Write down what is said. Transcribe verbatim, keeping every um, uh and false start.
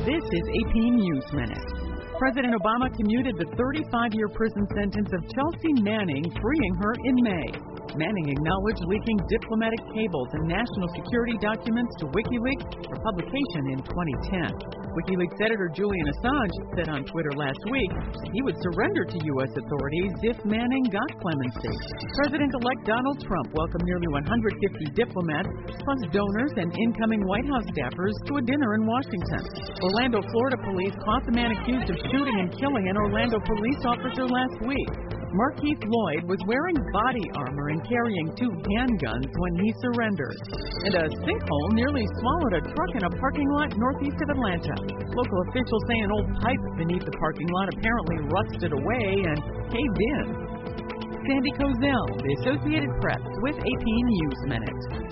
This is A P News Minute. President Obama commuted the thirty-five-year prison sentence of Chelsea Manning, freeing her in May. Manning acknowledged leaking diplomatic cables and national security documents to WikiLeaks for publication in twenty ten. WikiLeaks editor Julian Assange said on Twitter last week that he would surrender to U S authorities if Manning got clemency. President-elect Donald Trump welcomed nearly one hundred fifty diplomats, plus donors and incoming White House staffers, to a dinner in Washington. Orlando, Florida police caught the man accused of shooting and killing an Orlando police officer last week. Markeith Lloyd was wearing body armor and carrying two handguns when he surrendered. And a sinkhole nearly swallowed a truck in a parking lot northeast of Atlanta. Local officials say an old pipe beneath the parking lot apparently rusted away and caved in. Sandy Kozel, The Associated Press, with A P News Minute.